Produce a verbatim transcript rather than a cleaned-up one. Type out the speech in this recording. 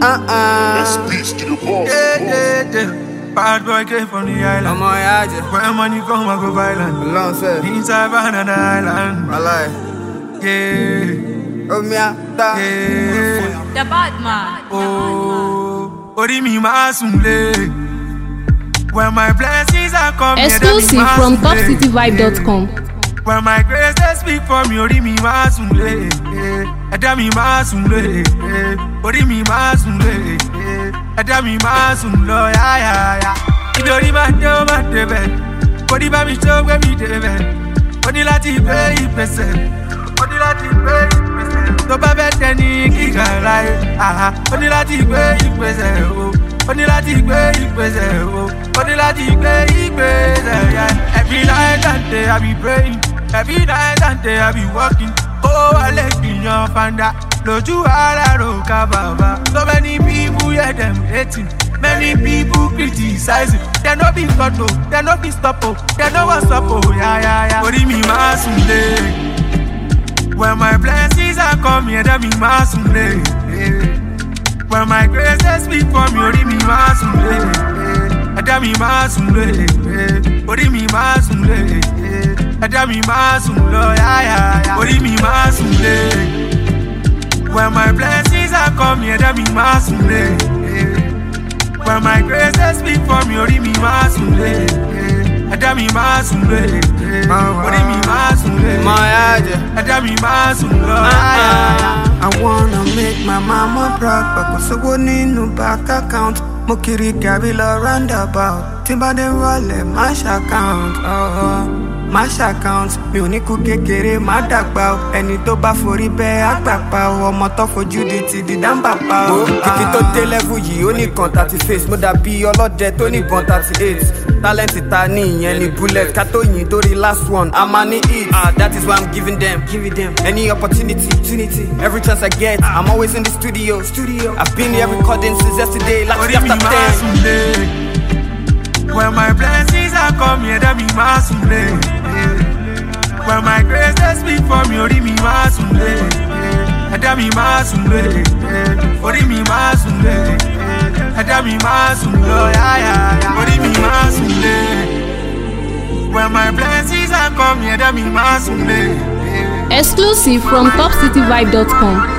Uh-uh. Speaks to the boss. Yeah, yeah, yeah. Bad boy came from the island. I'm on yacht. When money come, I go violent. Long set. Inside Banana Island. I lie. Yeah, Oh, me a da. yeah. The bad man. Oh, ori mi ma sunle. When my blessings are coming, Exclusive from top city vibe dot com. When my grace they speak for me, ori mi ma sunle. Ẹ̀dá mi ma sunle. Ori mi ma sunle. Ẹ̀dá mi ma sunlo ya ya ya. Ìdórí máa dé ó máa dé bẹ̀. Kò ní bá mi ṣó gbé mi dé bẹ̀. Ó ní láti gbé ìpèsè. Ó ní láti gbé ìpèsè. Tó bá fẹ́ tẹ ní kíkà láyé. Ó ní láti gbé ìpèsè o. Ó ní láti gbé ìpèsè o. Ó ní láti gbé ìpèsè. Every night and day I be praying. Every night and day I be working. Oh, I let me your fanda. Lójú ara ro ka baba. So many people hear them hating. Many people criticizing. They no be cut oh, they no be stop oh, they no what's up oh, yeah yeah yeah. Ori mi ma sunle. When my blessings are coming, ẹ̀dá mi ma sunle. When my grace they speak for me, ori mi ma sunle. Ẹ̀dá mi ma sunle. Ori mi ma sunle. Ẹ̀dá mi ma sunlo ya ya ya. Ori mi ma sunle. When my blessings are coming, ẹ̀dá mi ma sunle. When my grace they speak for me, ori mi ma sunle. Ẹ̀dá mi ma sunle. Ori mi ma sunle. My yacht. Ẹ̀dá mi ma sunlo ya ya ya. I wanna make my mama proud, but kò sówó nínú bank account. Mo kiri gàrí lọ roundabout. Tí bá dé rọlẹ̀, mash account. Oh, mash account. Mi ò ní kú kékeré, má dàgbà o. Ẹni tó bá forí bẹ́ àgbàpá o. Ọmọ tó fojú di ti di dáńbàpá o. Kìkì tó dé level yìí, ó ní kan thirty face. Mo dàbí ọlọ́dẹ tó ní ìbọn thirty eight. Talent ta ní ìyẹn ni bullet. Ká tó yìn dórí last one, a máa ní it. Ah, that is why I'm giving them, giving them any opportunity, opportunity. Every chance I get, I'm always in the studio, studio. I've been here recording since yesterday, like Ori mi after ma ten. sunle. When my blessings are coming, ẹ̀dá mi ma sunle. When my grace they speak for me, ori mi ma sunle. Ẹ̀dá mi ma sunle. Ori mi ma sunle. Ẹ̀dá mi ma sunlo ya ya ya. Ori mi ma sunle. When my blessings are coming, ẹ̀dá mi ma sunle. Exclusive from top city vibe dot com.